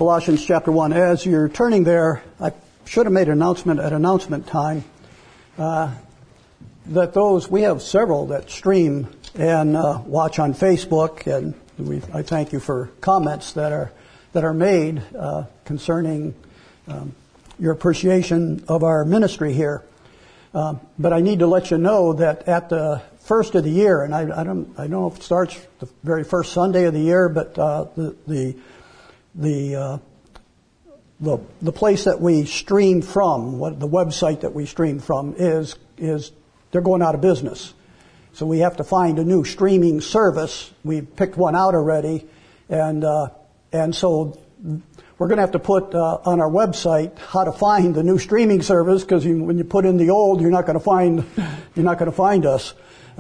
Colossians chapter 1. As you're turning there, I should have made an announcement at announcement time that we have several that stream and watch on Facebook, and I thank you for comments that are made concerning your appreciation of our ministry here. But I need to let you know that at the first of the year, and I don't know if it starts the very first Sunday of the year, but the place that we stream from, the website that we stream from is they're going out of business. So we have to find a new streaming service. We picked one out already, and so we're going to have to put on our website how to find the new streaming service, because when you put in the old, you're not going to find us.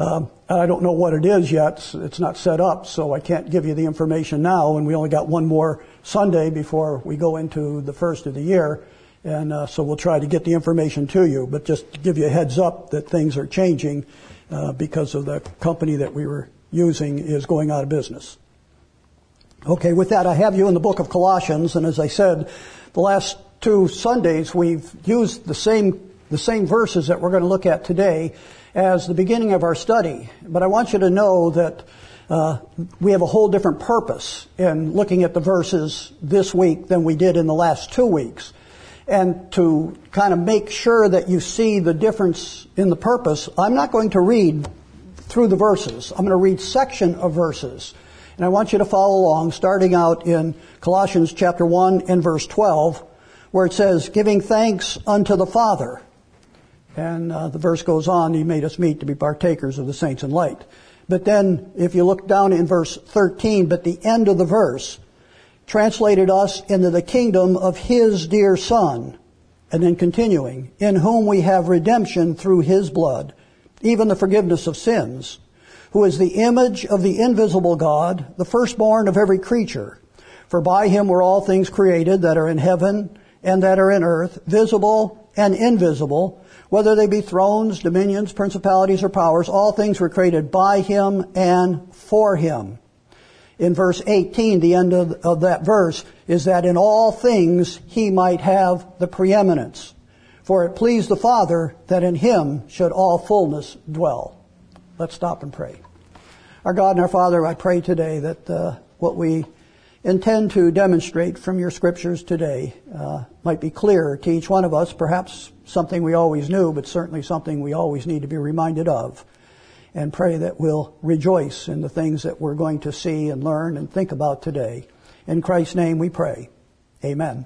I don't know what it is yet. It's not set up, so I can't give you the information now. And we only got one more Sunday before we go into the first of the year, and so we'll try to get the information to you. But just to give you a heads up that things are changing because of the company that we were using is going out of business. Okay, with that, I have you in the book of Colossians, and as I said, the last two Sundays we've used the same verses that we're going to look at today as the beginning of our study. But I want you to know that we have a whole different purpose in looking at the verses this week than we did in the last 2 weeks. And to kind of make sure that you see the difference in the purpose, I'm not going to read through the verses. I'm going to read section of verses. And I want you to follow along, starting out in Colossians chapter 1 and verse 12, where it says, giving thanks unto the Father. And the verse goes on, He made us meet to be partakers of the saints in light. But then, if you look down in verse 13, but the end of the verse, translated us into the kingdom of His dear Son. And then continuing, in whom we have redemption through His blood, even the forgiveness of sins, who is the image of the invisible God, the firstborn of every creature. For by Him were all things created that are in heaven and that are in earth, visible and invisible, whether they be thrones, dominions, principalities, or powers. All things were created by Him and for Him. In verse 18, the end of that verse, is that in all things He might have the preeminence. For it pleased the Father that in Him should all fullness dwell. Let's stop and pray. Our God and our Father, I pray today that what we intend to demonstrate from your scriptures today might be clear to each one of us, perhaps something we always knew, but certainly something we always need to be reminded of. And pray that we'll rejoice in the things that we're going to see and learn and think about today. In Christ's name we pray. Amen.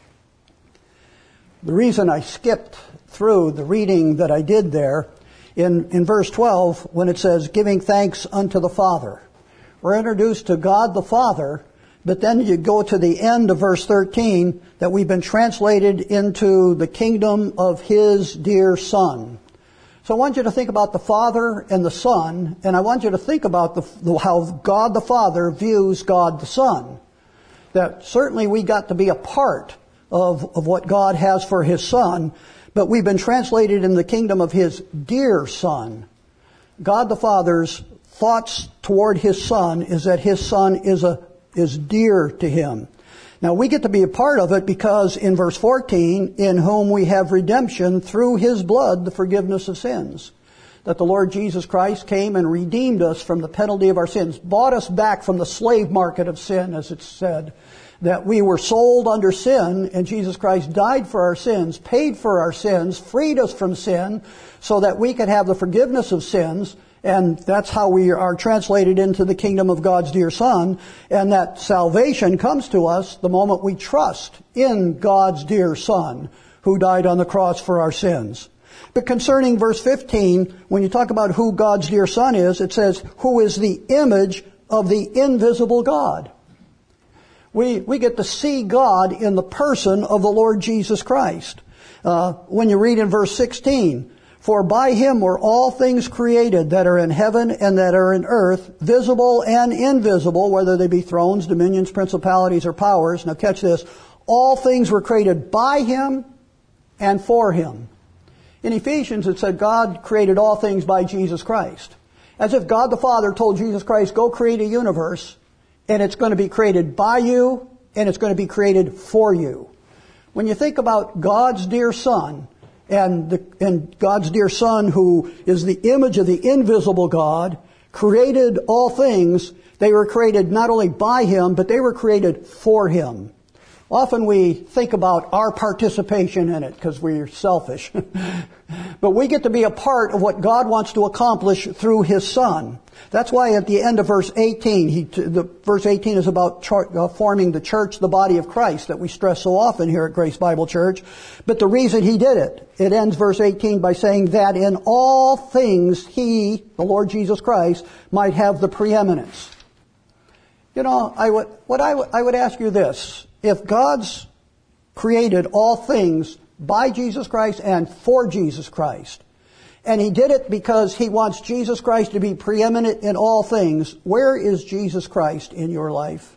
The reason I skipped through the reading that I did there, in verse 12, when it says, giving thanks unto the Father, we're introduced to God the Father, but then you go to the end of verse 13, that we've been translated into the kingdom of His dear Son. So I want you to think about the Father and the Son, and I want you to think about how God the Father views God the Son. That certainly we got to be a part of what God has for His Son, but we've been translated in the kingdom of His dear Son. God the Father's thoughts toward His Son is that His Son is dear to Him. Now we get to be a part of it because in verse 14, in whom we have redemption through His blood, the forgiveness of sins. That the Lord Jesus Christ came and redeemed us from the penalty of our sins, bought us back from the slave market of sin, as it's said. That we were sold under sin, and Jesus Christ died for our sins, paid for our sins, freed us from sin, so that we could have the forgiveness of sins, and that's how we are translated into the kingdom of God's dear Son, and that salvation comes to us the moment we trust in God's dear Son, who died on the cross for our sins. But concerning verse 15, when you talk about who God's dear Son is, it says, who is the image of the invisible God. We get to see God in the person of the Lord Jesus Christ. When you read in verse 16, for by Him were all things created that are in heaven and that are in earth, visible and invisible, whether they be thrones, dominions, principalities, or powers. Now catch this. All things were created by Him and for Him. In Ephesians it said God created all things by Jesus Christ. As if God the Father told Jesus Christ, go create a universe, and it's going to be created by you and it's going to be created for you. When you think about God's dear Son, and God's dear Son, who is the image of the invisible God, created all things, they were created not only by Him, but they were created for Him. Often we think about our participation in it because we're selfish. But we get to be a part of what God wants to accomplish through His Son. That's why at the end of verse 18, verse 18 is about forming the church, the body of Christ, that we stress so often here at Grace Bible Church. But the reason He did it ends verse 18 by saying that in all things He, the Lord Jesus Christ, might have the preeminence. You know, I would ask you this. If God's created all things by Jesus Christ and for Jesus Christ, and He did it because He wants Jesus Christ to be preeminent in all things, where is Jesus Christ in your life?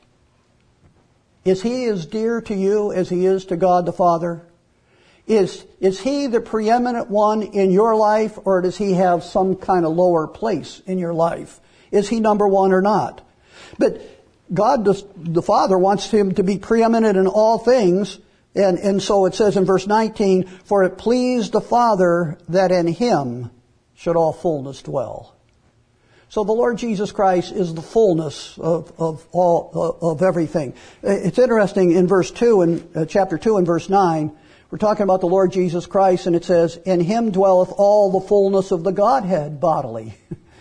Is He as dear to you as He is to God the Father? Is He the preeminent one in your life, or does He have some kind of lower place in your life? Is He number one or not? But God, the Father, wants Him to be preeminent in all things. And so it says in verse 19, for it pleased the Father that in Him should all fullness dwell. So the Lord Jesus Christ is the fullness of everything. It's interesting in verse 2, in chapter 2 and verse 9, we're talking about the Lord Jesus Christ, and it says, in Him dwelleth all the fullness of the Godhead bodily.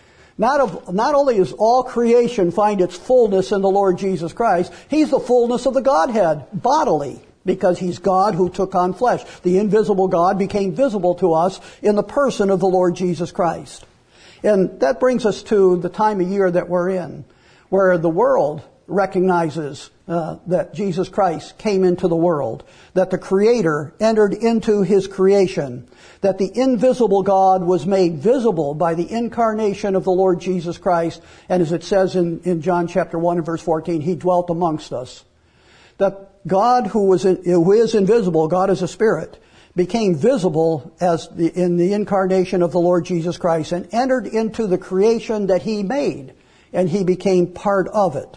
Not only does all creation find its fullness in the Lord Jesus Christ, He's the fullness of the Godhead bodily, because He's God who took on flesh. The invisible God became visible to us in the person of the Lord Jesus Christ. And that brings us to the time of year that we're in, where the world recognizes that Jesus Christ came into the world, that the Creator entered into His creation, that the invisible God was made visible by the incarnation of the Lord Jesus Christ, and as it says in John chapter 1 and verse 14, He dwelt amongst us. That God who is invisible, God is a spirit, became visible in the incarnation of the Lord Jesus Christ and entered into the creation that He made, and He became part of it.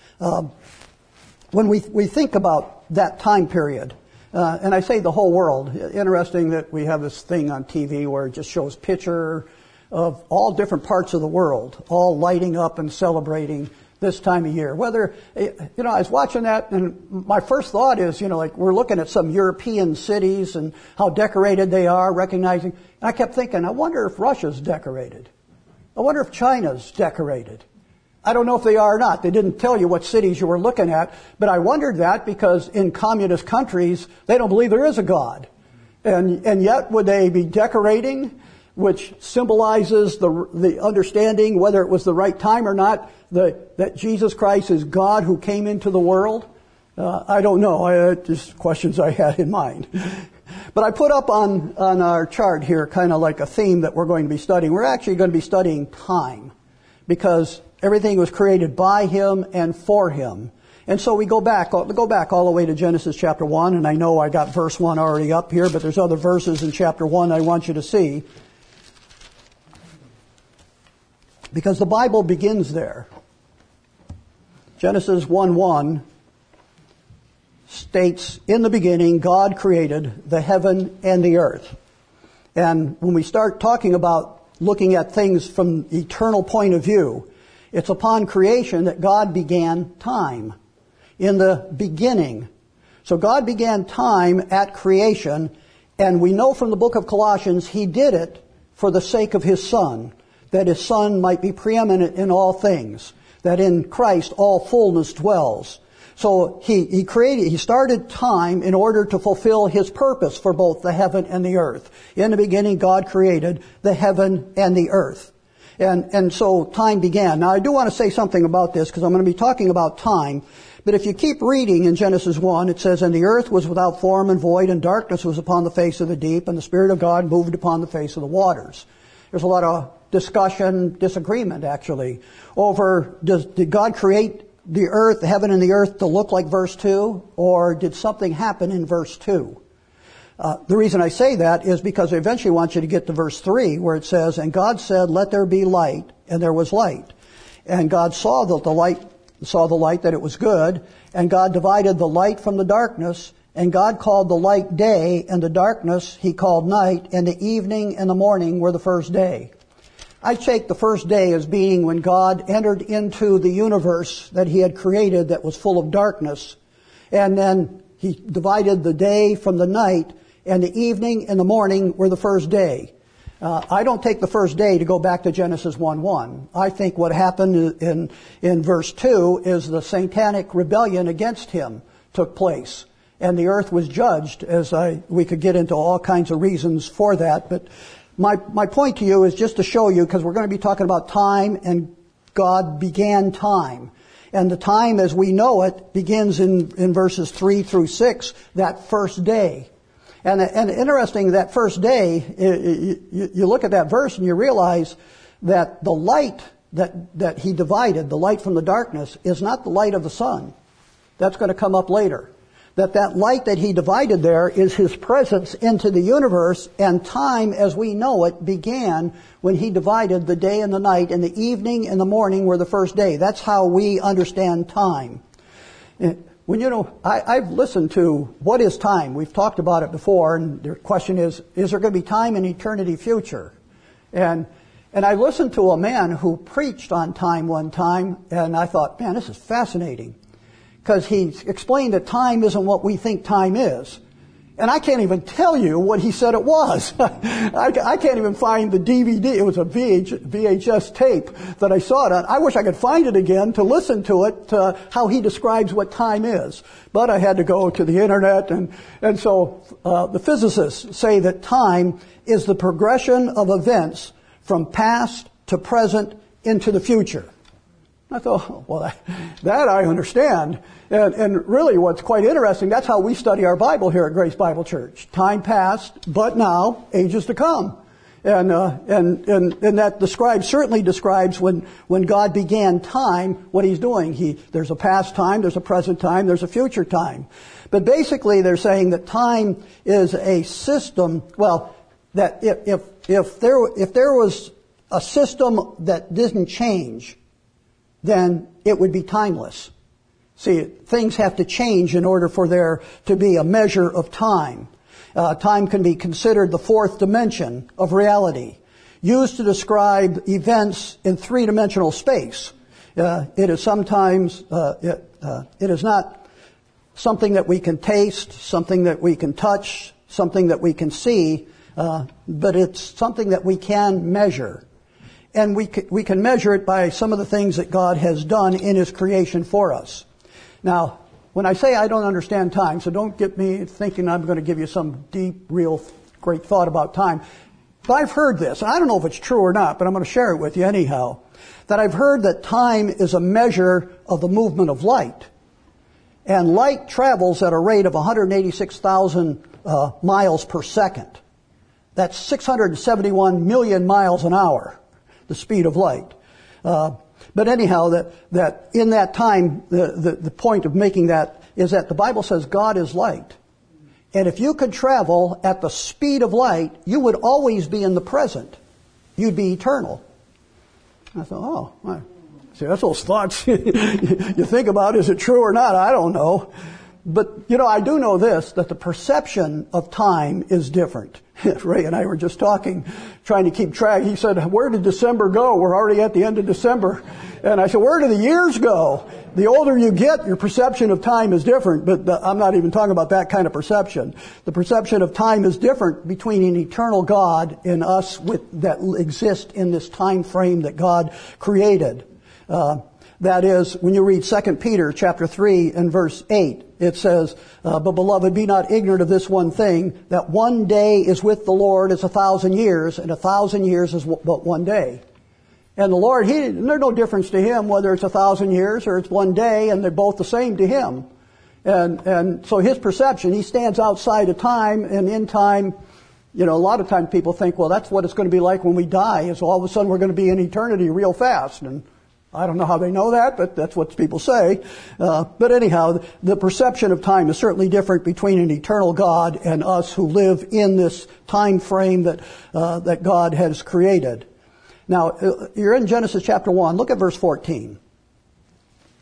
When we think about that time period, and I say the whole world, interesting that we have this thing on TV where it just shows picture of all different parts of the world, all lighting up and celebrating this time of year. Whether, I was watching that, and my first thought is, like we're looking at some European cities and how decorated they are, recognizing, and I kept thinking, I wonder if Russia's decorated. I wonder if China's decorated. I don't know if they are or not. They didn't tell you what cities you were looking at, but I wondered that because in communist countries, they don't believe there is a God. And yet, would they be decorating, which symbolizes the understanding, whether it was the right time or not, that Jesus Christ is God who came into the world? I don't know. Just questions I had in mind. But I put up on our chart here kind of like a theme that we're going to be studying. We're actually going to be studying time, because everything was created by Him and for Him. And so we go back all the way to Genesis chapter 1, and I know I got verse 1 already up here, but there's other verses in chapter 1 I want you to see. Because the Bible begins there. Genesis 1:1 states, in the beginning, God created the heaven and the earth. And when we start talking about looking at things from the eternal point of view, it's upon creation that God began time. In the beginning. So God began time at creation, and we know from the book of Colossians, He did it for the sake of His Son, that His Son might be preeminent in all things, that in Christ all fullness dwells. So He started time in order to fulfill His purpose for both the heaven and the earth. In the beginning, God created the heaven and the earth. And so time began. Now I do want to say something about this because I'm going to be talking about time. But if you keep reading in Genesis 1, it says, and the earth was without form and void, and darkness was upon the face of the deep, and the Spirit of God moved upon the face of the waters. There's a lot of disagreement actually, over did God create the earth, the heaven and the earth to look like verse 2, or did something happen in verse 2? The reason I say that is because I eventually want you to get to verse 3 where it says, and God said, let there be light, and there was light. And God saw that the light saw the light that it was good, and God divided the light from the darkness, and God called the light day, and the darkness he called night, and the evening and the morning were the first day. I take the first day as being when God entered into the universe that he had created that was full of darkness, and then he divided the day from the night, and the evening and the morning were the first day. I don't take the first day to go back to Genesis 1:1. I think what happened in verse 2 is the satanic rebellion against him took place, and the earth was judged. We could get into all kinds of reasons for that, but my point to you is just to show you, because we're going to be talking about time, and God began time. And the time as we know it begins in verses 3 through 6, that first day. And interesting, that first day, you look at that verse and you realize that the light that he divided, the light from the darkness, is not the light of the sun. That's going to come up later. That light that he divided there is his presence into the universe, and time as we know it began when he divided the day and the night, and the evening and the morning were the first day. That's how we understand time. I've listened to what is time. We've talked about it before, and the question is there going to be time in eternity future? And I listened to a man who preached on time one time, and I thought, man, this is fascinating. Because he explained that time isn't what we think time is. And I can't even tell you what he said it was. I can't even find the DVD. It was a VHS tape that I saw it on. I wish I could find it again to listen to it, how he describes what time is. But I had to go to the internet, and so the physicists say that time is the progression of events from past to present into the future. I thought, well, that I understand. And really what's quite interesting, that's how we study our Bible here at Grace Bible Church. Time past, but now, ages to come. And that certainly describes when God began time, what he's doing. There's a past time, there's a present time, there's a future time. But basically they're saying that time is a system, that if there was a system that didn't change, then it would be timeless. See, things have to change in order for there to be a measure of time. Time can be considered the fourth dimension of reality, used to describe events in three-dimensional space. It is sometimes, it is not something that we can taste, something that we can touch, something that we can see, but it's something that we can measure. And we can measure it by some of the things that God has done in his creation for us. Now, when I say I don't understand time, so don't get me thinking I'm going to give you some deep, real, great thought about time. But I've heard this, and I don't know if it's true or not, but I'm going to share it with you anyhow, that I've heard that time is a measure of the movement of light. And light travels at a rate of 186,000 miles per second. That's 671 million miles an hour. The speed of light. But anyhow, that in that time, the point of making that is that the Bible says God is light. And if you could travel at the speed of light, you would always be in the present. You'd be eternal. I thought, see, that's those thoughts you think about, is it true or not? I don't know. But, I do know this, that the perception of time is different. Ray and I were just talking, trying to keep track. He said, where did December go? We're already at the end of December. And I said, where do the years go? The older you get, your perception of time is different, but I'm not even talking about that kind of perception. The perception of time is different between an eternal God and us that exist in this time frame that God created. That is, when you read 2 Peter chapter 3 and verse 8, it says, but beloved, be not ignorant of this one thing, that one day is with the Lord as 1,000 years, and 1,000 years is but one day. And the Lord, there's no difference to him whether it's 1,000 years or it's one day, and they're both the same to him. And so his perception, he stands outside of time, and in time, a lot of times people think, well, that's what it's going to be like when we die, is all of a sudden we're going to be in eternity real fast. And I don't know how they know that, but that's what people say. But anyhow, the perception of time is certainly different between an eternal God and us who live in this time frame that God has created. Now, you're in Genesis chapter 1. Look at verse 14.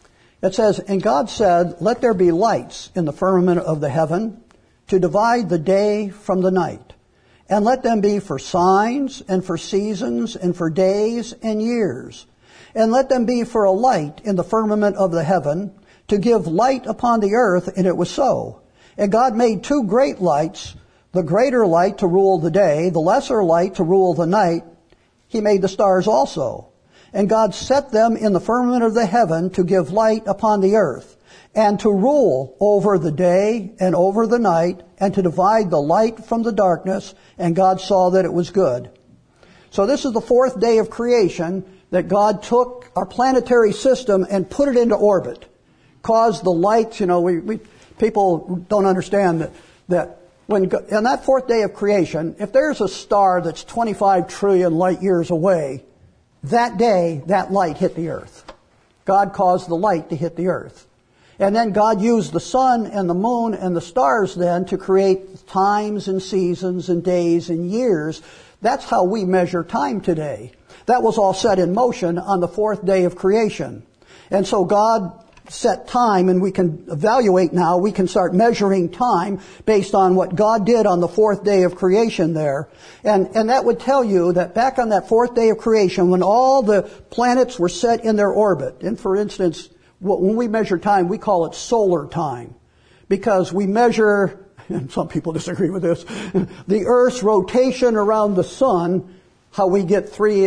It says, "And God said, let there be lights in the firmament of the heaven to divide the day from the night. And let them be for signs and for seasons and for days and years. And let them be for a light in the firmament of the heaven to give light upon the earth." And it was so. And God made two great lights, the greater light to rule the day, the lesser light to rule the night. He made the stars also. And God set them in the firmament of the heaven to give light upon the earth, and to rule over the day and over the night, and to divide the light from the darkness. And God saw that it was good. So this is the fourth day of creation, that God took our planetary system and put it into orbit. Caused the lights, people don't understand that when, on that fourth day of creation, if there's a star that's 25 trillion light years away, that day, that light hit the earth. God caused the light to hit the earth. And then God used the sun and the moon and the stars then to create times and seasons and days and years. That's how we measure time today. That was all set in motion on the fourth day of creation. And so God set time, and we can evaluate now, we can start measuring time based on what God did on the fourth day of creation there. And that would tell you that back on that fourth day of creation, when all the planets were set in their orbit, and for instance, when we measure time, we call it solar time, because we measure, and some people disagree with this, the Earth's rotation around the sun, how we get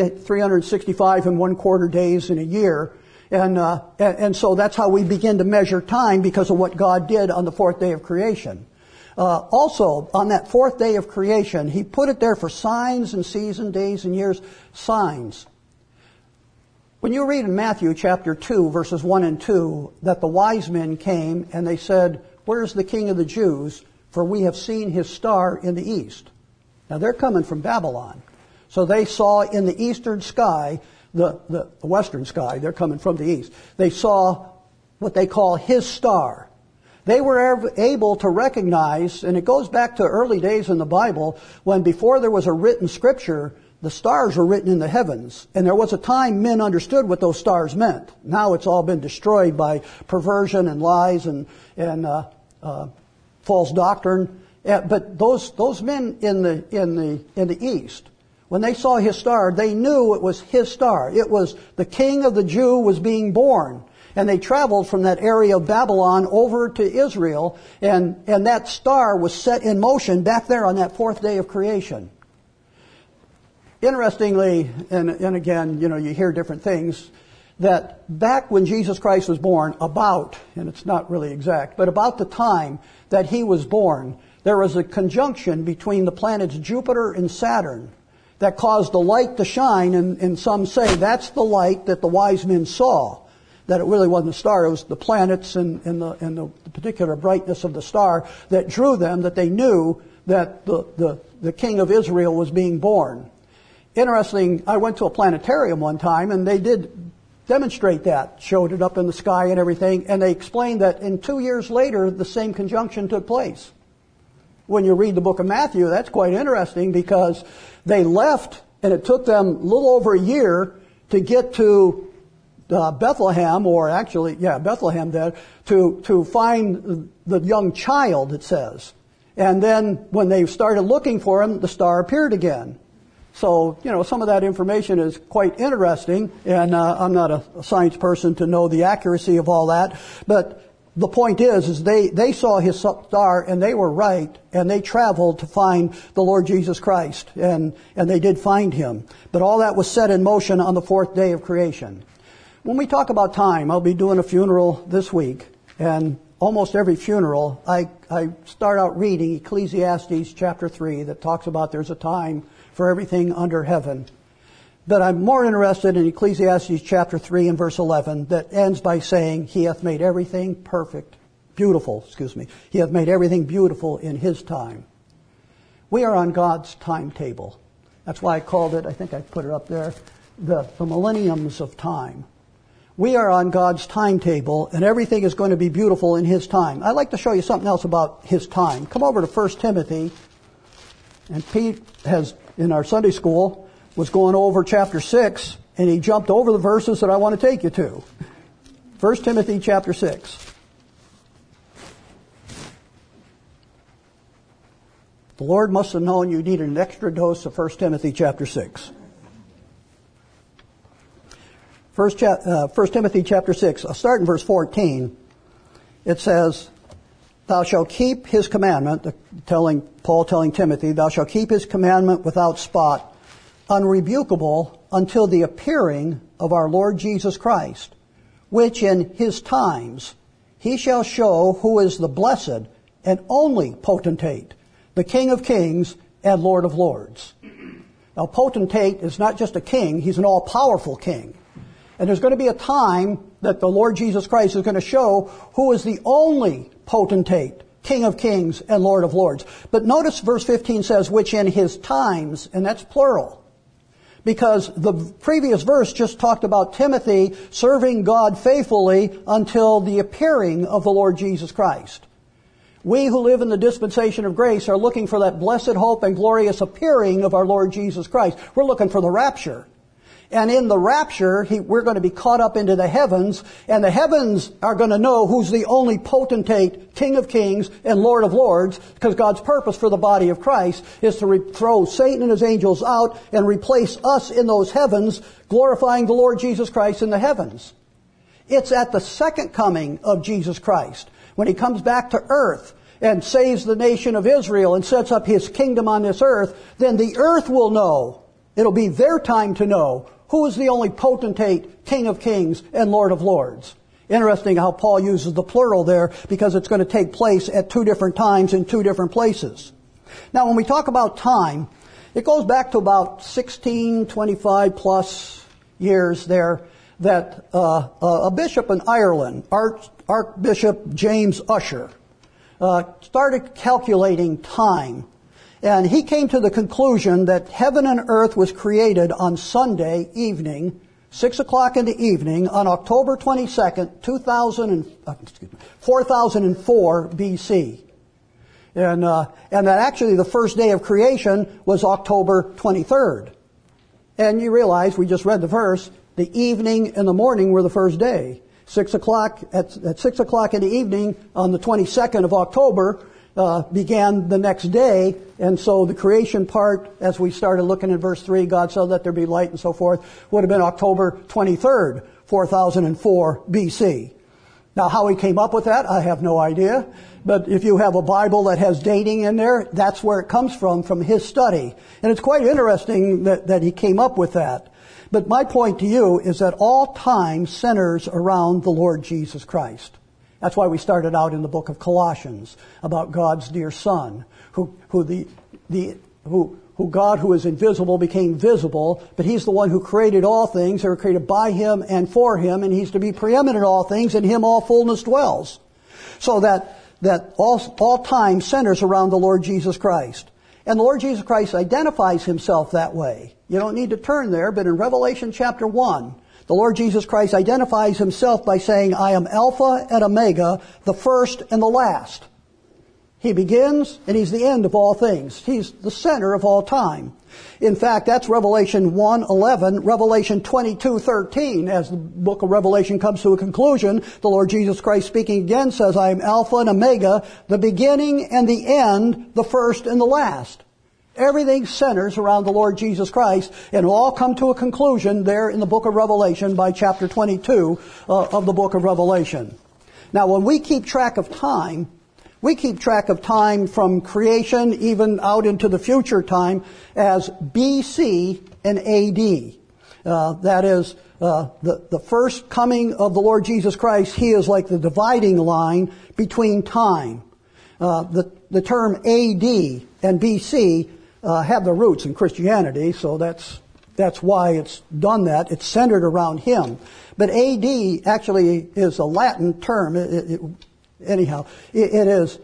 365 and 1/4 days in a year. And so that's how we begin to measure time, because of what God did on the fourth day of creation. Also, on that fourth day of creation, He put it there for signs and seasons, days and years. Signs. When you read in Matthew chapter 2, verses 1 and 2, that the wise men came and they said, "Where's the King of the Jews? For we have seen His star in the east." Now they're coming from Babylon. So they saw in the eastern sky, the western sky, they're coming from the east. They saw what they call His star. They were able to recognize, and it goes back to early days in the Bible, when before there was a written scripture, the stars were written in the heavens. And there was a time men understood what those stars meant. Now it's all been destroyed by perversion and lies and false doctrine. But those men in the east, when they saw His star, they knew it was His star. It was the King of the Jew was being born. And they traveled from that area of Babylon over to Israel, and that star was set in motion back there on that fourth day of creation. Interestingly, and again, you hear different things, that back when Jesus Christ was born, and it's not really exact, but about the time that He was born, there was a conjunction between the planets Jupiter and Saturn that caused the light to shine, and some say that's the light that the wise men saw, that it really wasn't a star, it was the planets and the particular brightness of the star that drew them, that they knew that the King of Israel was being born. Interesting, I went to a planetarium one time, and they did demonstrate that, showed it up in the sky and everything, and they explained that in 2 years later, the same conjunction took place. When you read the book of Matthew, that's quite interesting, because they left, and it took them a little over a year to get to Bethlehem, or actually, Bethlehem then, to find the young child, it says. And then when they started looking for him, the star appeared again. So, some of that information is quite interesting, and I'm not a science person to know the accuracy of all that, but the point is they saw His star, and they were right, and they traveled to find the Lord Jesus Christ, and they did find Him. But all that was set in motion on the fourth day of creation. When we talk about time, I'll be doing a funeral this week, and almost every funeral, I start out reading Ecclesiastes chapter 3 that talks about there's a time for everything under heaven. But I'm more interested in Ecclesiastes chapter 3 and verse 11 that ends by saying, He hath made everything beautiful. He hath made everything beautiful in His time. We are on God's timetable. That's why I called it, I think I put it up there, the millenniums of time. We are on God's timetable, and everything is going to be beautiful in His time. I'd like to show you something else about His time. Come over to 1 Timothy, and Pete has, in our Sunday school, was going over chapter 6, and he jumped over the verses that I want to take you to. 1 Timothy chapter 6. The Lord must have known you needed an extra dose of 1 Timothy chapter 6. 1 Timothy chapter 6, I'll start in verse 14. It says, Thou shalt keep his commandment, Paul telling Timothy, Thou shalt keep his commandment without spot, unrebukable, until the appearing of our Lord Jesus Christ, which in his times he shall show who is the blessed and only potentate, the King of kings and Lord of lords. Now, potentate is not just a king, he's an all-powerful king. And there's going to be a time that the Lord Jesus Christ is going to show who is the only potentate, King of kings and Lord of lords. But notice verse 15 says, which in his times, and that's plural. Because the previous verse just talked about Timothy serving God faithfully until the appearing of the Lord Jesus Christ. We who live in the dispensation of grace are looking for that blessed hope and glorious appearing of our Lord Jesus Christ. We're looking for the rapture. And in the rapture, we're going to be caught up into the heavens, and the heavens are going to know who's the only potentate, King of kings and Lord of lords, because God's purpose for the body of Christ is to throw Satan and his angels out and replace us in those heavens, glorifying the Lord Jesus Christ in the heavens. It's at the second coming of Jesus Christ, when he comes back to earth and saves the nation of Israel and sets up his kingdom on this earth, then the earth will know. It'll be their time to know who is the only potentate, King of kings and Lord of lords. Interesting how Paul uses the plural there, because it's going to take place at two different times in two different places. Now, when we talk about time, it goes back to about 1625 plus years there that a bishop in Ireland, Archbishop James Ussher, started calculating time. And he came to the conclusion that heaven and earth was created on Sunday evening, 6 o'clock in the evening, on October 22nd, 4004 BC. And that actually the first day of creation was October 23rd. And you realize, we just read the verse, the evening and the morning were the first day. 6 o'clock, at 6 o'clock in the evening on the 22nd of October, began the next day, and so the creation part, as we started looking at verse 3, God said let there be light and so forth, would have been October 23rd, 4004 BC. Now, how he came up with that, I have no idea, but if you have a Bible that has dating in there, that's where it comes from his study. And it's quite interesting that he came up with that. But my point to you is that all time centers around the Lord Jesus Christ. That's why we started out in the book of Colossians about God's dear Son, who God who is invisible became visible, but He's the one who created all things. They were created by Him and for Him, and He's to be preeminent in all things. In Him all fullness dwells. So that all time centers around the Lord Jesus Christ. And the Lord Jesus Christ identifies Himself that way. You don't need to turn there, but in Revelation chapter 1, the Lord Jesus Christ identifies Himself by saying, I am Alpha and Omega, the first and the last. He begins and He's the end of all things. He's the center of all time. In fact, that's Revelation 1:11, Revelation 22:13. As the book of Revelation comes to a conclusion, the Lord Jesus Christ speaking again says, I am Alpha and Omega, the beginning and the end, the first and the last. Everything centers around the Lord Jesus Christ, and will all come to a conclusion there in the book of Revelation by chapter 22 of the book of Revelation. Now, when we keep track of time, we keep track of time from creation even out into the future time as BC and AD. That is the first coming of the Lord Jesus Christ. He is like the dividing line between time. The term AD and BC have their roots in Christianity, so that's why it's done that. It's centered around Him. But AD actually is a Latin term. It is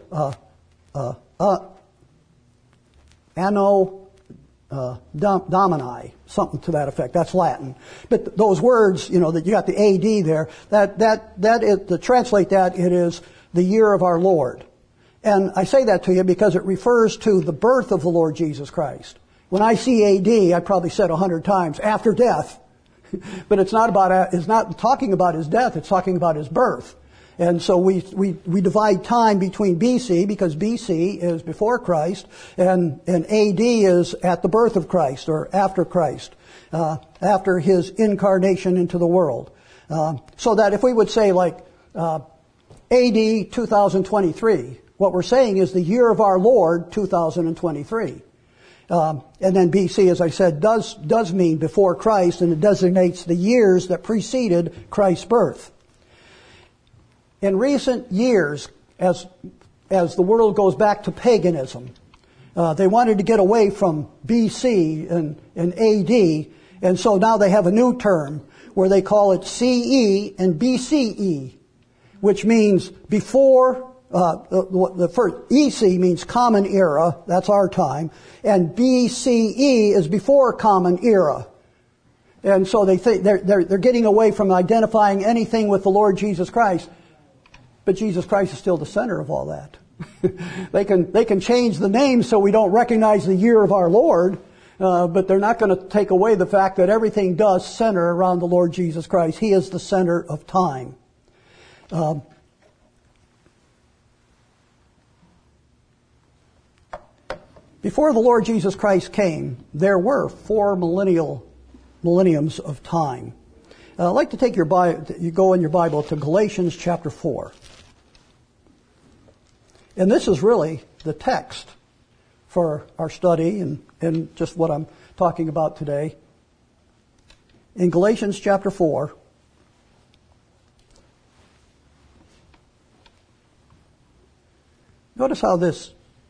Anno Domini, something to that effect. That's Latin. But those words, that you got the AD there, to translate that, it is the year of our Lord. And I say that to you because it refers to the birth of the Lord Jesus Christ. When I see AD, I probably said 100 times, after death. But it's not talking about his death, it's talking about his birth. And so we divide time between BC, because BC is before Christ, and AD is at the birth of Christ, or after Christ, after his incarnation into the world. So that if we would say like AD 2023, what we're saying is the year of our Lord 2023. And then BC, as I said, does mean before Christ, and it designates the years that preceded Christ's birth. In recent years, as the world goes back to paganism, they wanted to get away from BC and AD, and so now they have a new term where they call it CE and BCE, which means before. The first EC means common era, that's our time, and BCE is before common era. And so they think they're getting away from identifying anything with the Lord Jesus Christ. But Jesus Christ is still the center of all that. They can change the name so we don't recognize the year of our Lord, but they're not going to take away the fact that everything does center around the Lord Jesus Christ. He is the center of time. Before the Lord Jesus Christ came, there were 4 millenniums of time. I'd like to take you go in your Bible to Galatians chapter 4. And this is really the text for our study and just what I'm talking about today. In Galatians chapter 4, notice how this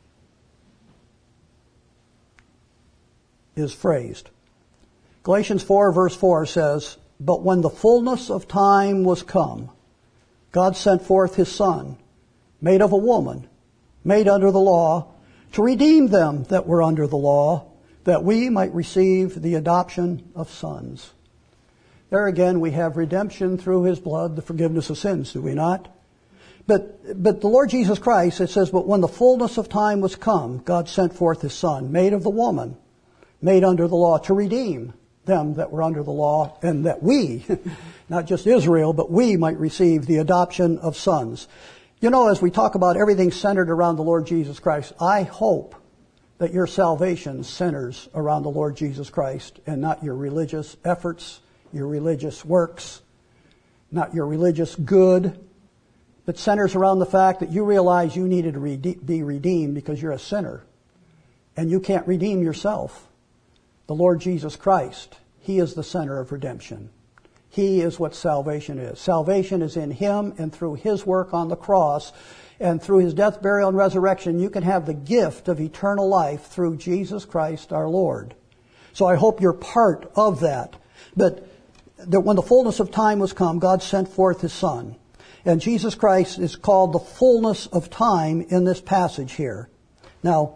is phrased. Galatians 4 verse 4 says, "But when the fullness of time was come, God sent forth his Son, made of a woman, made under the law, to redeem them that were under the law, that we might receive the adoption of sons." There again we have redemption through his blood, the forgiveness of sins, do we not? But the Lord Jesus Christ, it says, "But when the fullness of time was come, God sent forth his Son, made of the woman, made under the law, to redeem them that were under the law, and that we, not just Israel, but we might receive the adoption of sons." You know, as we talk about everything centered around the Lord Jesus Christ, I hope that your salvation centers around the Lord Jesus Christ and not your religious efforts, your religious works, not your religious good, but centers around the fact that you realize you needed to be redeemed because you're a sinner and you can't redeem yourself. The Lord Jesus Christ, he is the center of redemption. He is what salvation is. Salvation is in him, and through his work on the cross and through his death, burial, and resurrection, you can have the gift of eternal life through Jesus Christ our Lord. So I hope you're part of that. But that when the fullness of time was come, God sent forth his Son. And Jesus Christ is called the fullness of time in this passage here. Now,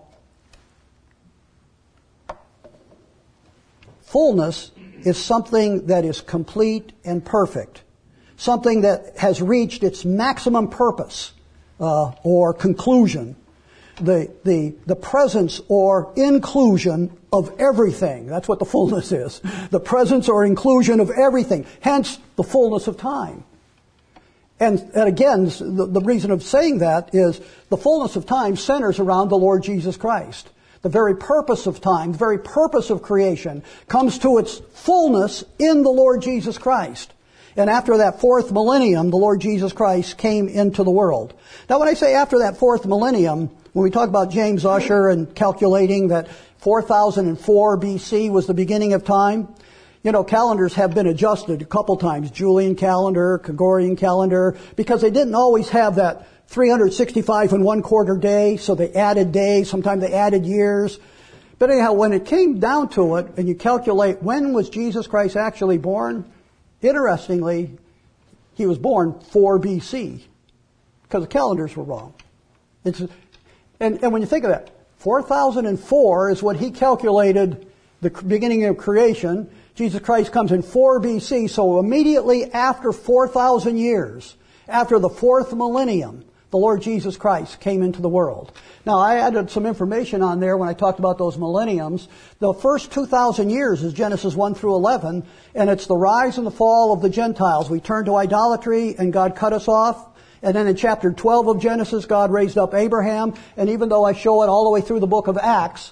fullness is something that is complete and perfect, something that has reached its maximum purpose or conclusion, the presence or inclusion of everything. That's what the fullness is. The presence or inclusion of everything. Hence, the fullness of time. And again, the reason of saying that is the fullness of time centers around the Lord Jesus Christ. The very purpose of time, the very purpose of creation comes to its fullness in the Lord Jesus Christ. And after that 4th millennium, the Lord Jesus Christ came into the world. Now when I say after that 4th millennium, when we talk about James Ussher and calculating that 4004 BC was the beginning of time, you know, calendars have been adjusted a couple times, Julian calendar, Gregorian calendar, because they didn't always have that 365 and 1/4 day, so they added days, sometimes they added years. But anyhow, when it came down to it, and you calculate when was Jesus Christ actually born, interestingly, he was born 4 BC, because the calendars were wrong. And when you think of that, 4004 is what he calculated the beginning of creation. Jesus Christ comes in 4 BC, so immediately after 4,000 years, after the 4th millennium, the Lord Jesus Christ came into the world. Now, I added some information on there when I talked about those millenniums. The first 2,000 years is Genesis 1 through 11, and it's the rise and the fall of the Gentiles. We turned to idolatry, and God cut us off. And then in chapter 12 of Genesis, God raised up Abraham. And even though I show it all the way through the book of Acts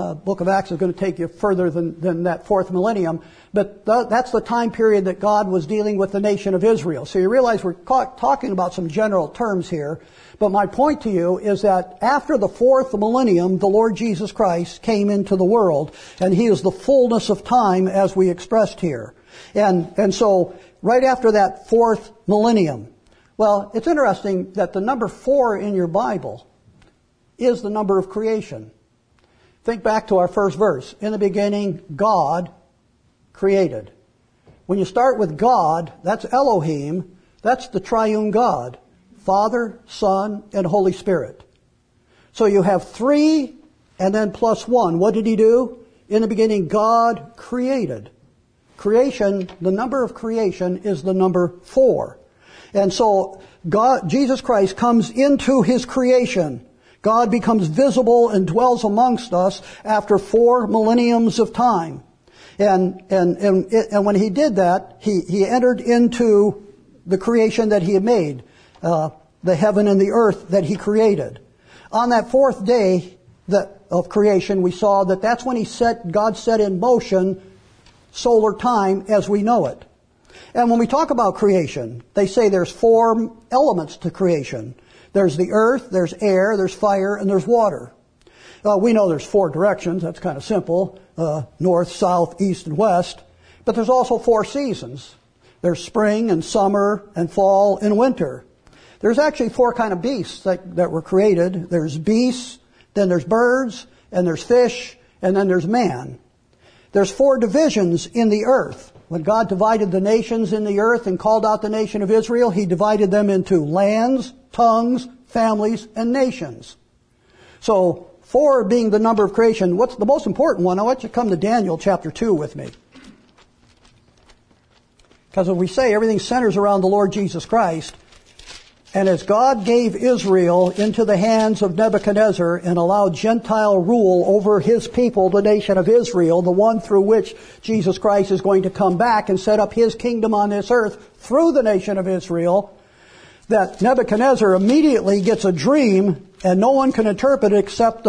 is going to take you further than that fourth millennium. But that's the time period that God was dealing with the nation of Israel. So you realize we're talking about some general terms here. But my point to you is that after the fourth millennium, the Lord Jesus Christ came into the world. And He is the fullness of time as we expressed here. And so right after that fourth millennium, well, it's interesting that the number 4 in your Bible is the number of creation. Think back to our first verse. In the beginning, God created. When you start with God, that's Elohim. That's the triune God. Father, Son, and Holy Spirit. So you have 3 and then plus 1. What did He do? In the beginning, God created. Creation, the number of creation is the number 4. And so Jesus Christ comes into His creation. God becomes visible and dwells amongst us after 4 millenniums of time. And when He did that, He entered into the creation that He had made, the heaven and the earth that He created. On that 4th day of creation, we saw that that's when God set in motion solar time as we know it. And when we talk about creation, they say there's 4 elements to creation. There's the earth, there's air, there's fire, and there's water. We know there's 4 directions. That's kind of simple. North, south, east, and west. But there's also 4 seasons. There's spring and summer and fall and winter. There's actually 4 kind of beasts that were created. There's beasts, then there's birds, and there's fish, and then there's man. There's 4 divisions in the earth. When God divided the nations in the earth and called out the nation of Israel, He divided them into lands, tongues, families, and nations. So 4 being the number of creation. What's the most important one? I want you to come to Daniel chapter 2 with me. Because when we say everything centers around the Lord Jesus Christ, and as God gave Israel into the hands of Nebuchadnezzar and allowed Gentile rule over His people, the nation of Israel, the one through which Jesus Christ is going to come back and set up His kingdom on this earth through the nation of Israel, that Nebuchadnezzar immediately gets a dream, and no one can interpret it except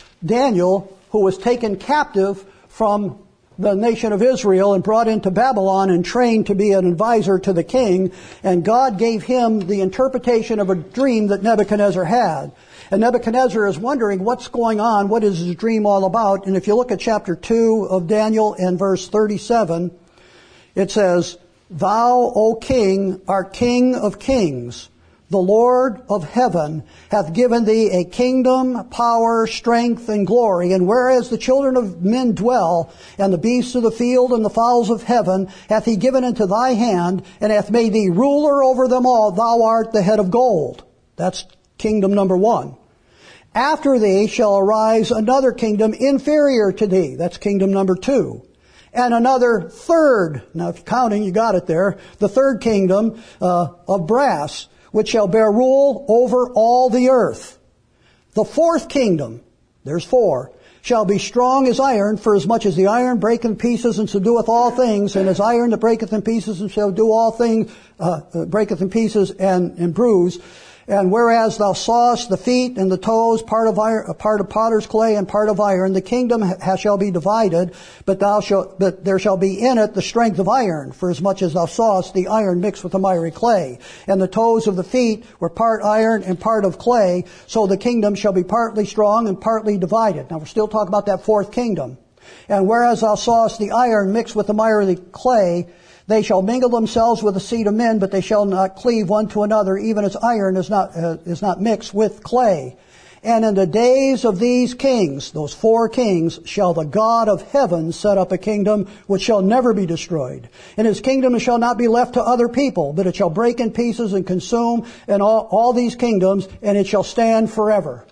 Daniel, who was taken captive from the nation of Israel and brought into Babylon and trained to be an advisor to the king. And God gave him the interpretation of a dream that Nebuchadnezzar had. And Nebuchadnezzar is wondering what's going on, what is his dream all about. And if you look at chapter 2 of Daniel and verse 37, it says, "Thou, O king, art king of kings. The Lord of heaven hath given thee a kingdom, power, strength, and glory. And whereas the children of men dwell, and the beasts of the field and the fowls of heaven, hath He given into thy hand, and hath made thee ruler over them all. Thou art the head of gold." That's kingdom number 1. "After thee shall arise another kingdom inferior to thee." That's kingdom number 2. "And another third," now if you're counting, you got it there, "the third kingdom of brass, which shall bear rule over all the earth. The 4th kingdom," there's 4, "shall be strong as iron, for as much as the iron breaketh in pieces and subdueth all things, and as iron that breaketh in pieces and shall do all things, breaketh in pieces and bruise. And whereas thou sawest the feet and the toes, part of iron, part of potter's clay and part of iron, the kingdom shall be divided, but there shall be in it the strength of iron, for as much as thou sawest the iron mixed with the miry clay. And the toes of the feet were part iron and part of clay, so the kingdom shall be partly strong and partly divided." Now we're still talking about that 4th kingdom. "And whereas thou sawest the iron mixed with the miry clay, they shall mingle themselves with the seed of men, but they shall not cleave one to another, even as iron is not mixed with clay. And in the days of these kings," those 4 kings, "shall the God of heaven set up a kingdom which shall never be destroyed. And His kingdom shall not be left to other people, but it shall break in pieces and consume and all these kingdoms, and it shall stand forever."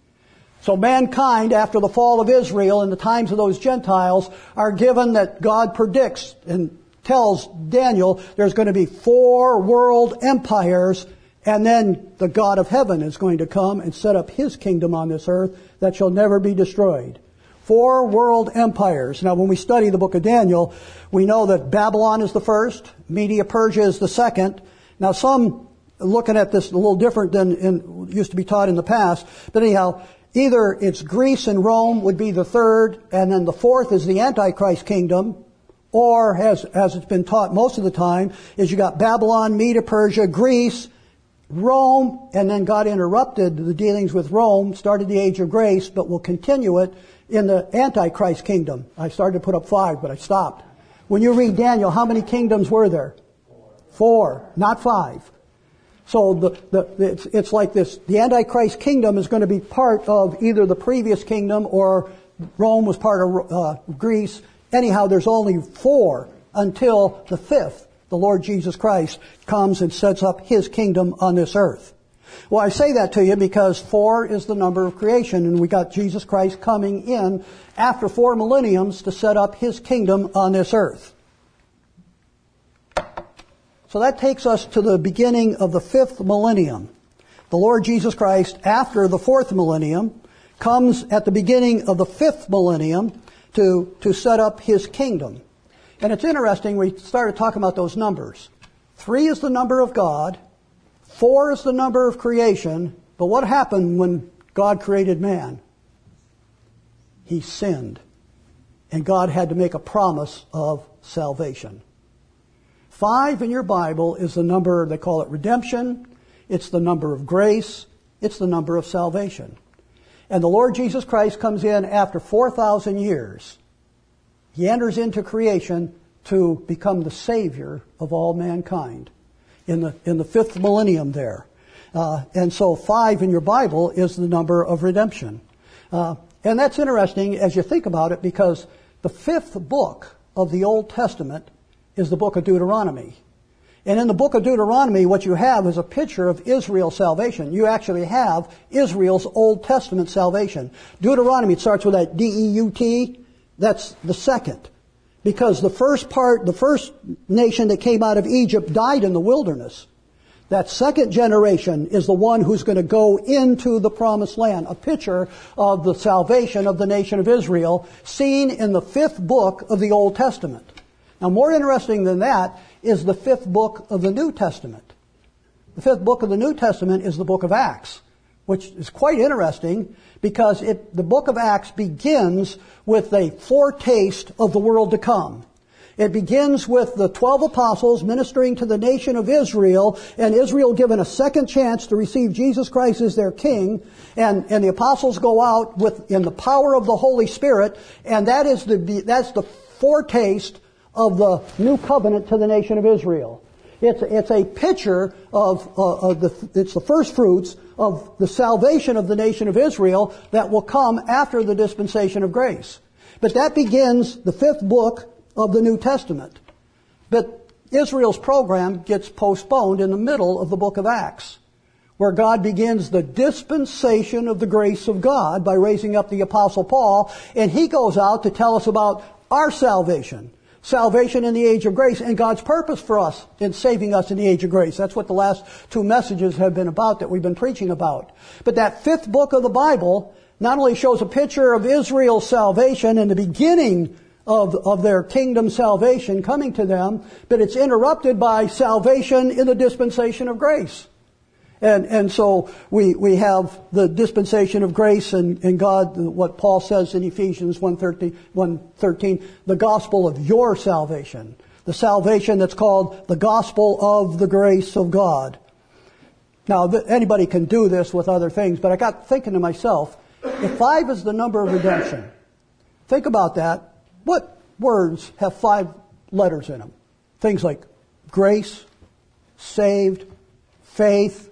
So mankind, after the fall of Israel in the times of those Gentiles, are given that God predicts and tells Daniel there's going to be 4 world empires, And then the God of heaven is going to come and set up his kingdom on this earth that shall never be destroyed. 4 world empires. Now when we study the book of Daniel, we know that Babylon is the first, Media Persia is the second. Now some looking at this a little different than used to be taught in the past, but anyhow, either it's Greece and Rome would be the third, and then the fourth is the Antichrist kingdom, or as it's been taught most of the time, is you got Babylon, Media Persia, Greece, Rome, and then God interrupted the dealings with Rome, started the age of grace, but will continue it in the Antichrist kingdom. I started to put up 5, but I stopped. When you read Daniel, how many kingdoms were there? 4, not 5. So it's like this. The Antichrist kingdom is going to be part of either the previous kingdom or Rome was part of Greece. Anyhow, there's only 4 until the 5th. The Lord Jesus Christ comes and sets up his kingdom on this earth. Well, I say that to you because 4 is the number of creation, and we got Jesus Christ coming in after 4 millenniums to set up his kingdom on this earth. So that takes us to the beginning of the 5th millennium. The Lord Jesus Christ, after the 4th millennium, comes at the beginning of the 5th millennium to set up his kingdom. And it's interesting, we started talking about those numbers. 3 is the number of God, 4 is the number of creation, but what happened when God created man? He sinned. And God had to make a promise of salvation. 5 in your Bible is the number, they call it redemption. It's the number of grace. It's the number of salvation. And the Lord Jesus Christ comes in after 4,000 years. He enters into creation to become the Savior of all mankind in the 5th millennium there. And so 5 in your Bible is the number of redemption. And that's interesting as you think about it because the 5th book of the Old Testament is the book of Deuteronomy. And in the book of Deuteronomy, what you have is a picture of Israel's salvation. You actually have Israel's Old Testament salvation. Deuteronomy, it starts with that D-E-U-T. That's the second. Because the first nation that came out of Egypt died in the wilderness. That second generation is the one who's going to go into the promised land. A picture of the salvation of the nation of Israel seen in the 5th book of the Old Testament. Now, more interesting than that is the 5th book of the New Testament. The 5th book of the New Testament is the book of Acts, which is quite interesting because the book of Acts begins with a foretaste of the world to come. It begins with the 12 apostles ministering to the nation of Israel, and Israel given a second chance to receive Jesus Christ as their king, and the apostles go out in the power of the Holy Spirit, and that's the foretaste of the new covenant to the nation of Israel. It's a picture it's the first fruits of the salvation of the nation of Israel that will come after the dispensation of grace. But that begins the 5th book of the New Testament. But Israel's program gets postponed in the middle of the book of Acts, where God begins the dispensation of the grace of God by raising up the Apostle Paul, and he goes out to tell us about our salvation. Salvation in the age of grace and God's purpose for us in saving us in the age of grace. That's what the last 2 messages have been about that we've been preaching about. But that 5th book of the Bible not only shows a picture of Israel's salvation and the beginning of their kingdom salvation coming to them, but it's interrupted by salvation in the dispensation of grace. And so we have the dispensation of grace and God, what Paul says in Ephesians 1:13, the gospel of your salvation. The salvation that's called the gospel of the grace of God. Now, anybody can do this with other things, but I got thinking to myself, if 5 is the number of redemption, think about that. What words have 5 letters in them? Things like grace, saved, faith.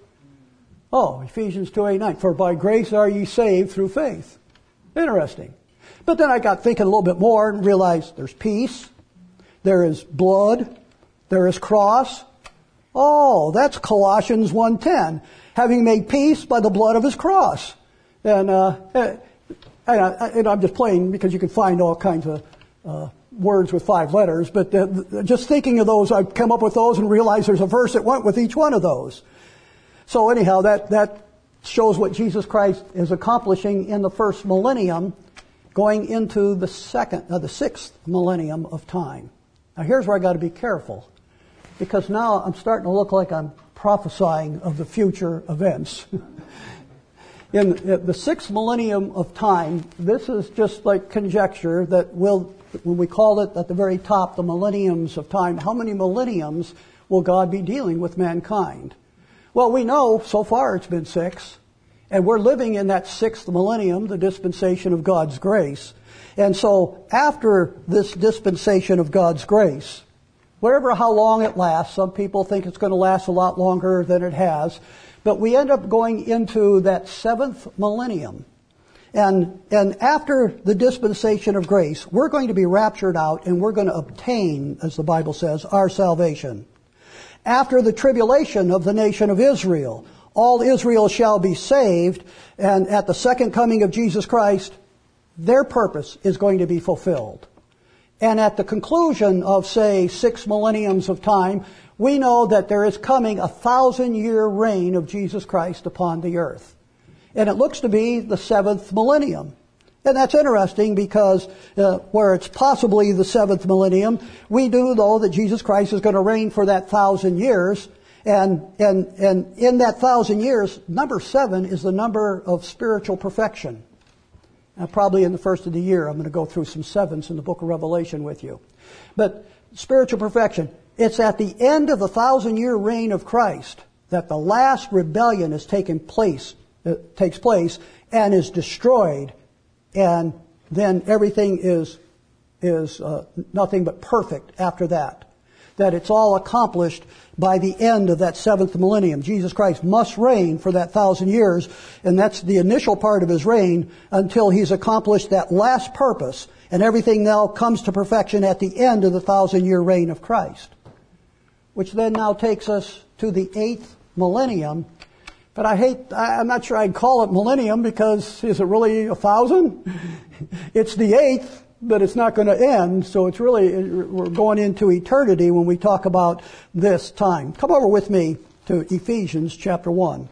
Oh, Ephesians 2:8-9. For by grace are ye saved through faith. Interesting. But then I got thinking a little bit more and realized there's peace, there is blood, there is cross. Oh, that's Colossians 1:10. Having made peace by the blood of his cross. And I'm just playing because you can find all kinds of words with 5 letters. But just thinking of those, I've come up with those and realized there's a verse that went with each one of those. So anyhow, that shows what Jesus Christ is accomplishing in the first millennium, going into the sixth millennium of time. Now here's where I got to be careful, because now I'm starting to look like I'm prophesying of the future events. In the sixth millennium of time, this is just like conjecture that when we call it at the very top, the millenniums of time, how many millenniums will God be dealing with mankind? Well, we know so far it's been 6, and we're living in that sixth millennium, the dispensation of God's grace. And so after this dispensation of God's grace, whatever how long it lasts, some people think it's going to last a lot longer than it has, but we end up going into that seventh millennium. And after the dispensation of grace, we're going to be raptured out and we're going to obtain, as the Bible says, our salvation. After the tribulation of the nation of Israel, all Israel shall be saved, and at the second coming of Jesus Christ, their purpose is going to be fulfilled. And at the conclusion of, say, 6 millenniums of time, we know that there is coming a 1,000-year reign of Jesus Christ upon the earth. And it looks to be the 7th millennium. And that's interesting because where it's possibly the 7th millennium, we do know that Jesus Christ is going to reign for that 1,000 years. And in that 1,000 years, number 7 is the number of spiritual perfection. Now, probably in the first of the year, I'm going to go through some 7s in the book of Revelation with you. But spiritual perfection, it's at the end of the 1,000-year reign of Christ that the last rebellion takes place and is destroyed, and then everything is nothing but perfect after that. That it's all accomplished by the end of that 7th millennium. Jesus Christ must reign for that 1,000 years, and that's the initial part of his reign until he's accomplished that last purpose, and everything now comes to perfection at the end of the 1,000-year reign of Christ. Which then now takes us to the 8th millennium. But I'm not sure I'd call it millennium, because is it really 1,000? It's the 8th, but it's not going to end, so it's really, we're going into eternity when we talk about this time. Come over with me to Ephesians chapter 1.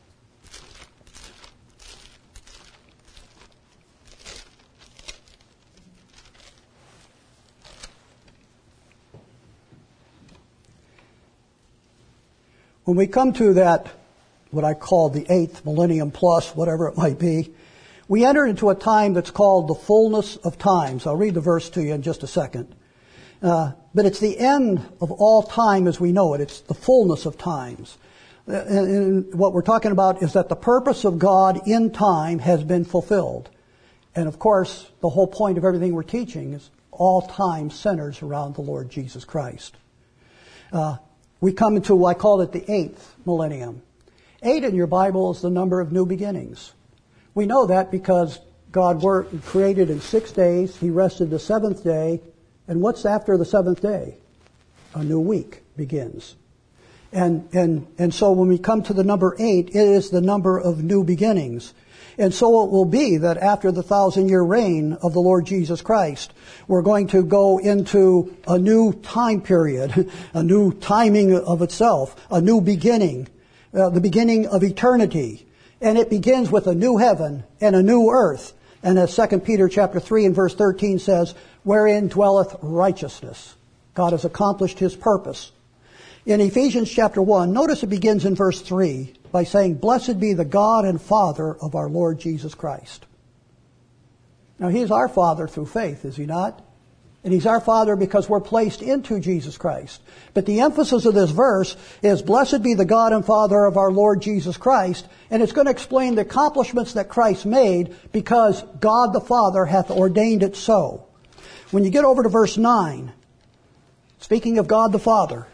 When we come to that, what I call the 8th millennium plus, whatever it might be, we enter into a time that's called the fullness of times. I'll read the verse to you in just a second. But it's the end of all time as we know it. It's the fullness of times. And what we're talking about is that the purpose of God in time has been fulfilled. And of course, the whole point of everything we're teaching is all time centers around the Lord Jesus Christ. We come into, I call it the 8th millennium. 8 in your Bible is the number of new beginnings. We know that because God created in 6 days. He rested the 7th day. And what's after the 7th day? A new week begins. And so when we come to the number 8, it is the number of new beginnings. And so it will be that after the 1,000-year reign of the Lord Jesus Christ, we're going to go into a new time period, a new timing of itself, a new beginning, the beginning of eternity. And it begins with a new heaven and a new earth. And as 2 Peter chapter 3 and verse 13 says, wherein dwelleth righteousness. God has accomplished his purpose. In Ephesians chapter 1, notice it begins in verse 3 by saying, blessed be the God and Father of our Lord Jesus Christ. Now, he is our Father through faith, is he not? And he's our Father because we're placed into Jesus Christ. But the emphasis of this verse is, blessed be the God and Father of our Lord Jesus Christ. And it's going to explain the accomplishments that Christ made because God the Father hath ordained it so. When you get over to verse 9, speaking of God the Father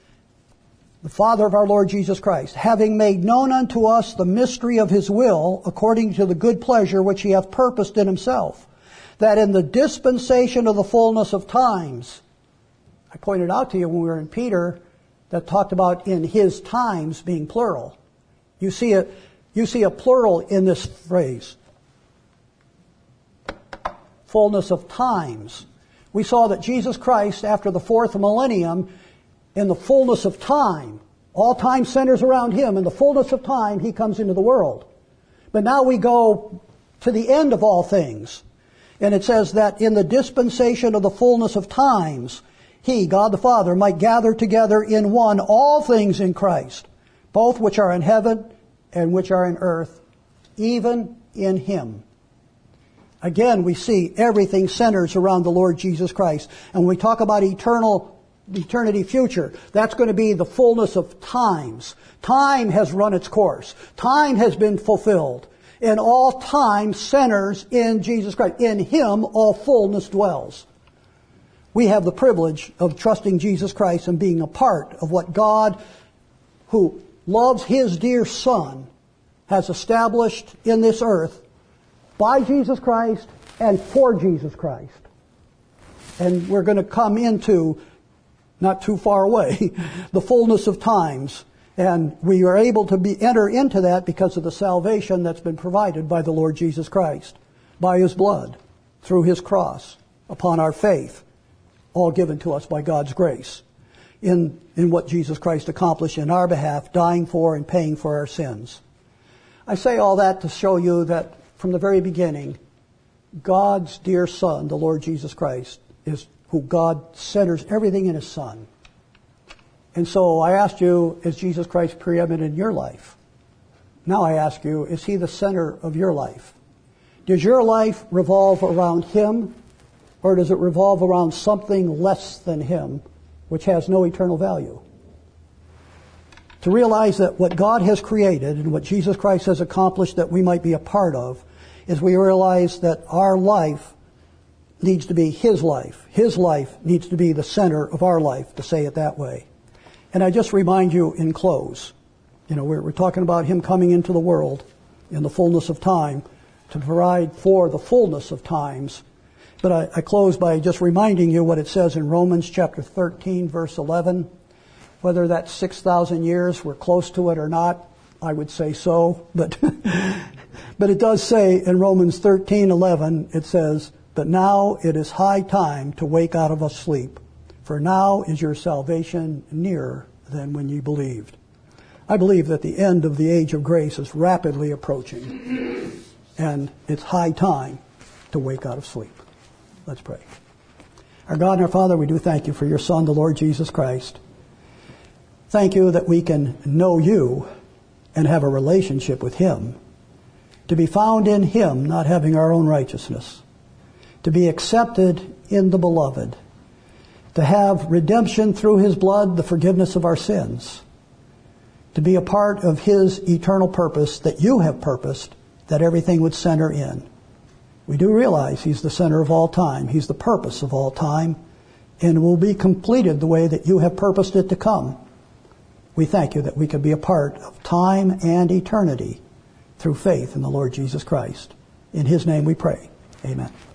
of our Lord Jesus Christ, having made known unto us the mystery of his will, according to the good pleasure which he hath purposed in himself, that in the dispensation of the fullness of times, I pointed out to you when we were in Peter, that talked about in his times being plural. You see a plural in this phrase. Fullness of times. We saw that Jesus Christ, after the 4th millennium, in the fullness of time, All time centers around Him. In the fullness of time, He comes into the world. But now we go to the end of all things. And it says that in the dispensation of the fullness of times, He, God the Father, might gather together in one all things in Christ, both which are in heaven and which are in earth, even in Him. Again, we see everything centers around the Lord Jesus Christ. And when we talk about eternity future, that's going to be the fullness of times. Time has run its course. Time has been fulfilled. And all time centers in Jesus Christ. In Him all fullness dwells. We have the privilege of trusting Jesus Christ and being a part of what God, who loves His dear Son, has established in this earth by Jesus Christ and for Jesus Christ. And we're going to come into, not too far away, the fullness of times. And we are able to enter into that because of the salvation that's been provided by the Lord Jesus Christ, by His blood, through His cross, upon our faith, all given to us by God's grace, in what Jesus Christ accomplished in our behalf, dying for and paying for our sins. I say all that to show you that from the very beginning, God's dear Son, the Lord Jesus Christ, is who God centers everything in His Son. And so I asked you, is Jesus Christ preeminent in your life? Now I ask you, is He the center of your life? Does your life revolve around Him, or does it revolve around something less than Him, which has no eternal value? To realize that what God has created and what Jesus Christ has accomplished that we might be a part of, is we realize that our life needs to be His life. His life needs to be the center of our life, to say it that way. And I just remind you in close, we're talking about Him coming into the world in the fullness of time to provide for the fullness of times. But I close by just reminding you what it says in Romans chapter 13, verse 11. Whether that's 6,000 years, we're close to it or not, I would say so. But but it does say in Romans 13:11, it says, "But now it is high time to wake out of a sleep, for now is your salvation nearer than when you believed." I believe that the end of the age of grace is rapidly approaching, and it's high time to wake out of sleep. Let's pray. Our God and our Father, we do thank You for Your Son, the Lord Jesus Christ. Thank You that we can know You and have a relationship with Him, to be found in Him, not having our own righteousness, to be accepted in the Beloved, to have redemption through His blood, the forgiveness of our sins, to be a part of His eternal purpose that You have purposed, that everything would center in. We do realize He's the center of all time. He's the purpose of all time, and will be completed the way that You have purposed it to come. We thank You that we can be a part of time and eternity through faith in the Lord Jesus Christ. In His name we pray. Amen.